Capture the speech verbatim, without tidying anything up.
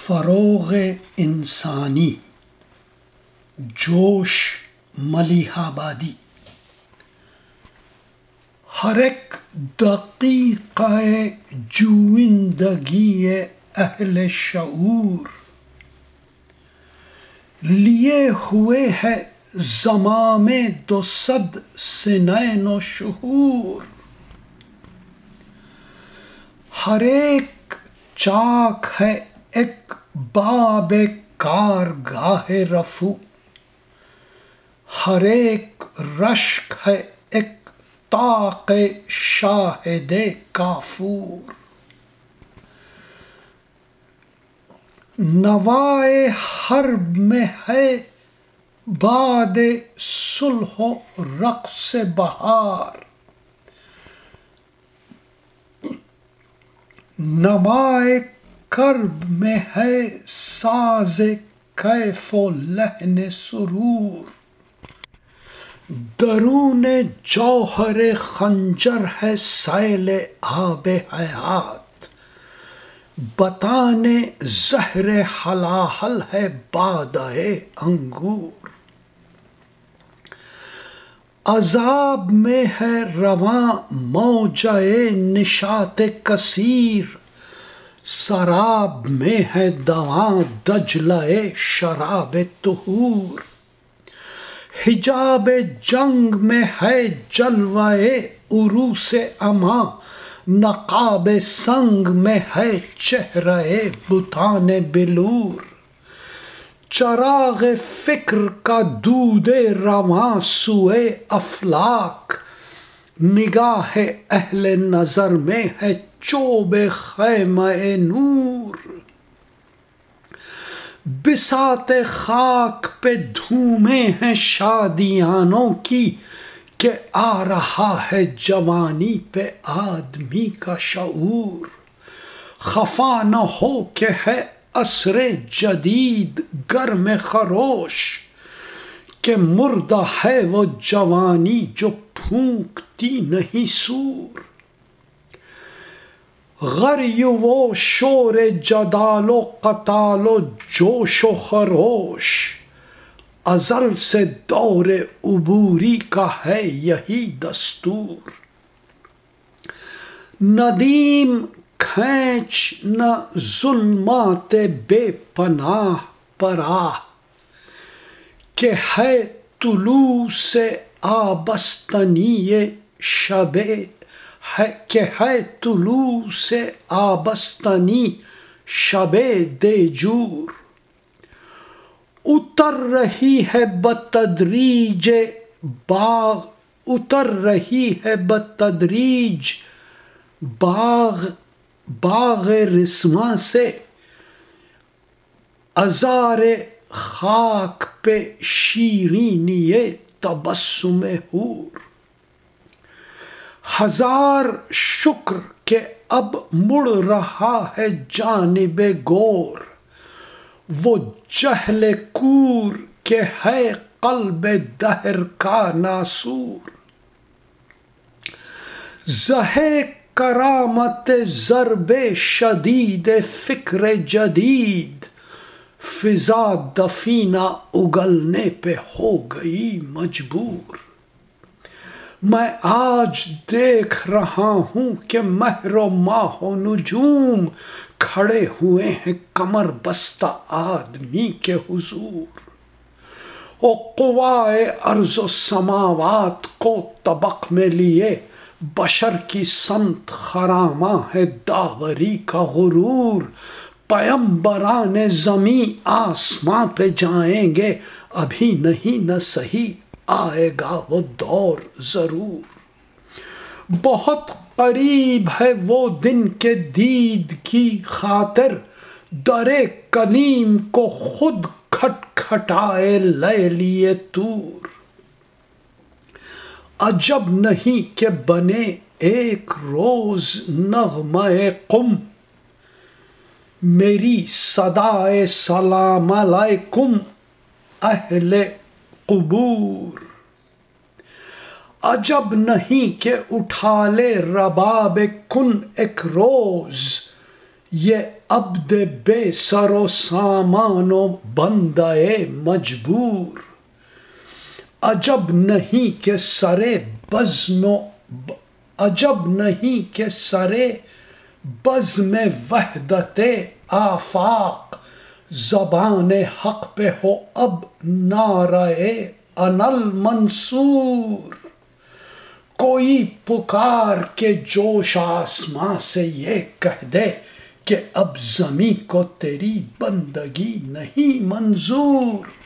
فروغ انسانی، جوش ملیح آبادی. ہر ایک دقیقہ جوندگی اہل شعور لیے ہوئے ہے زمام دو صد سنین و شہور. ہر ایک چاک ہے ایک باب کارگاہ رفو، ہر ایک رشک ہے ایک طاق شاہد کافور. نوائے حرب میں ہے باد صلح و رقص بہار، نوائے کرب میں ہے ساز کیف و لحن سرور. درون جوہر خنجر ہے سیل آب حیات، بطان زہر ہلاہل ہے بادہ انگور. عذاب میں ہے رواں موجہ نشاط کثیر، سراب میں ہے دواں دجلہ شراب طہور. حجاب جنگ میں ہے جلوہ عروس عما، نقاب سنگ میں ہے چہرہ بتان بلور. چراغ فکر کا دود رواں سوئے افلاک، نگاہ اہل نظر میں ہے چوب خیمہ نور. بساط خاک پہ دھومیں ہیں شادیانوں کی، کہ آ رہا ہے جوانی پہ آدمی کا شعور. خفا نہ ہو کہ ہے عصر جدید گرم خروش، کہ مردہ ہے وہ جوانی جو پھونکتی نہیں سور. غری و شور جدال و قتال و جوش و خروش، ازل سے دور عبوری کا ہے یہی دستور. ندیم کھینچ نہ ظلمات بے پناہ پراہ، کہ ہے طلوع سے آبستنی شب ہے کہ ہے طلوع سے آبستنی شب دیجور. اتر رہی ہے بتدریج باغ اتر رہی ہے بتدریج باغ باغ رسواں سے، عذار خاک پہ شیرینی تبسم حور. ہزار شکر کہ اب مڑ رہا ہے جانب گور، وہ جہل کور کہ ہے قلب دہر کا ناسور. زہے کرامت ضرب شدید فکر جدید، فضا دفینہ اگلنے پہ ہو گئی مجبور. میں آج دیکھ رہا ہوں کہ مہر و ماہ و نجوم کھڑے ہوئے ہیں کمر بستہ آدمی کے حضور. و قوائے ارض و سماوات کو طبق میں لیے بشر کی سمت خراماں ہے داوری کا غرور. پیمبران زمیں آسماں پہ جائیں گے، ابھی نہیں نہ صحیح آئے گا وہ دور ضرور. بہت قریب ہے وہ دن کے دید کی خاطر در کلیم کو خود کھٹ کھٹائے لیلی طور. عجب نہیں کہ بنے ایک روز نغمہ قم، میری صدائے سلام علیکم اہل قبور. عجب نہیں کہ اٹھا لے رباب کن ایک روز، یہ عبد بے سر و سامان و بندہ مجبور، عجب نہیں کہ سرے بزم و عجب نہیں کہ سرے بزم وحدت آفاق، زبان حق پہ ہو اب نعرہ انا المنصور، کوئی پکار کے جوش آسماں سے یہ کہہ دے کہ اب زمیں کو تیری بندگی نہیں منظور۔